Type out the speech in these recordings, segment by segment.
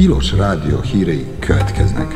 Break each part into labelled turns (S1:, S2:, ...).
S1: Tilos Rádió hírei következnek.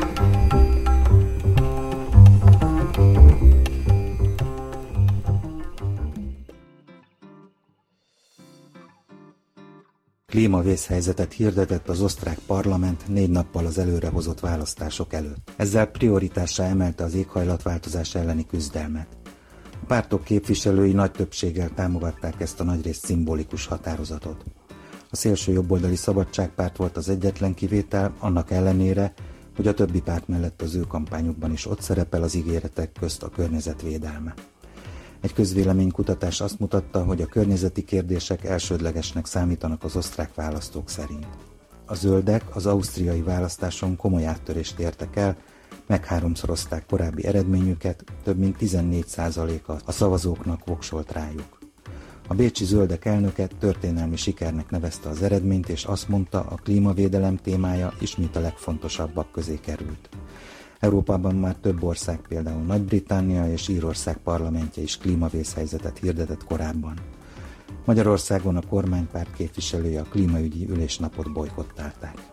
S2: Klímavészhelyzetet hirdetett az osztrák parlament 4 nappal az előrehozott választások előtt. Ezzel prioritássá emelte az éghajlatváltozás elleni küzdelmet. A pártok képviselői nagy többséggel támogatták ezt a nagyrészt szimbolikus határozatot. A szélső jobboldali Szabadságpárt volt az egyetlen kivétel, annak ellenére, hogy a többi párt mellett az ő kampányukban is ott szerepel az ígéretek közt a környezetvédelme. Egy közvéleménykutatás azt mutatta, hogy a környezeti kérdések elsődlegesnek számítanak az osztrák választók szerint. A zöldek az ausztriai választáson komoly áttörést értek el, megháromszorozták korábbi eredményüket, több mint 14%-a a szavazóknak voksolt rájuk. A bécsi zöldek elnöke történelmi sikernek nevezte az eredményt, és azt mondta, a klímavédelem témája ismét a legfontosabbak közé került. Európában már több ország, például Nagy-Britannia és Írország parlamentje is klímavészhelyzetet hirdetett korábban. Magyarországon a kormánypárt képviselői a klímaügyi ülésnapot bojkottálták.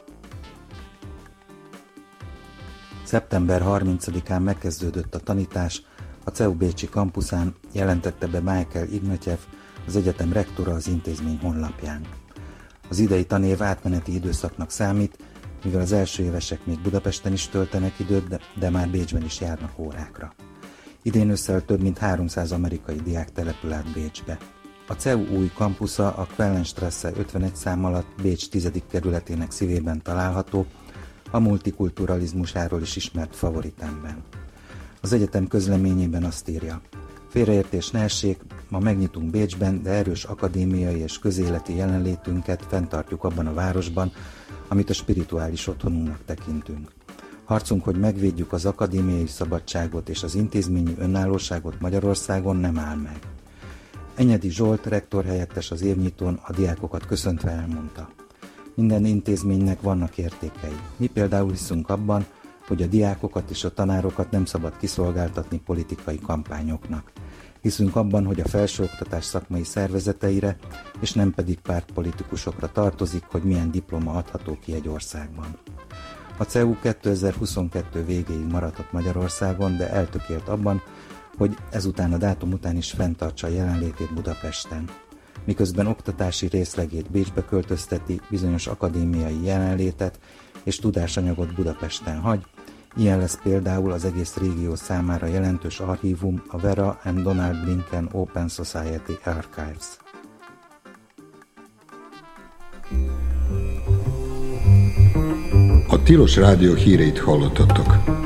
S2: Szeptember 30-án megkezdődött a tanítás a CEU bécsi kampuszán, jelentette be Michael Ignatyev, az egyetem rektora az intézmény honlapján. Az idei tanév átmeneti időszaknak számít, mivel az első évesek még Budapesten is töltenek időt, de már Bécsben is járnak órákra. Idén ősszel több mint 300 amerikai diák települ át Bécsbe. A CEU új kampusza a Quellenstrasse 51 szám alatt Bécs 10. kerületének szívében található, a multikulturalizmusáról is ismert Favoritemben. Az egyetem közleményében azt írja: félreértés ne essék, ma megnyitunk Bécsben, de erős akadémiai és közéleti jelenlétünket fenntartjuk abban a városban, amit a spirituális otthonunknak tekintünk. Harcunk, hogy megvédjük az akadémiai szabadságot és az intézményi önállóságot Magyarországon nem áll meg. Enyedi Zsolt, rektor helyettes az évnyitón a diákokat köszöntve elmondta: minden intézménynek vannak értékei. Mi például hiszünk abban, hogy a diákokat és a tanárokat nem szabad kiszolgáltatni politikai kampányoknak. Hiszünk abban, hogy a felsőoktatás szakmai szervezeteire, és nem pedig pártpolitikusokra tartozik, hogy milyen diploma adható ki egy országban. A CEU 2022 végéig maradhat Magyarországon, de eltökélt abban, hogy ezután a dátum után is fenntartsa a jelenlétét Budapesten. Miközben oktatási részlegét Bécsbe költözteti, bizonyos akadémiai jelenlétet és tudásanyagot Budapesten hagy. Ilyen lesz például az egész régió számára jelentős archívum, a Vera and Donald Blinken Open Society Archives.
S1: A Tilos Rádió híreit hallottatok.